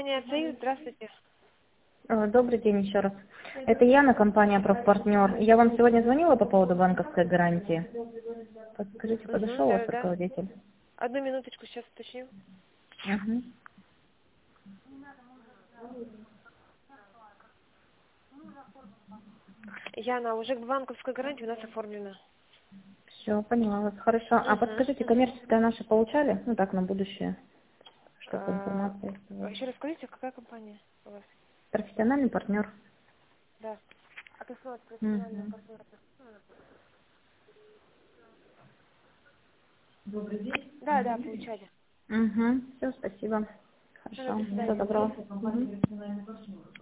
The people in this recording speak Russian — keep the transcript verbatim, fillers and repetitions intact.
Нет, Союз, здравствуйте. Э, Добрый день еще раз. Это Яна, компания «Профпартнер». Я вам сегодня звонила по поводу банковской гарантии. Подскажите, Угу, подошел у да, вас да, да. руководитель? Одну минуточку, сейчас уточню. Угу. Яна, уже банковская гарантия у нас оформлена. Все, поняла вас. Хорошо. А Угу, подскажите, угу. коммерческое наше получали? Ну так, на будущее, чтобы А, информация оставалась. еще раз скажите, какая компания у вас? Профессиональный партнер. Да. А ты что, профессиональная Угу. партнер? Да, да, получали. Угу. Все, спасибо. Все, до Хорошо. Всего свидания. доброго. Мгм.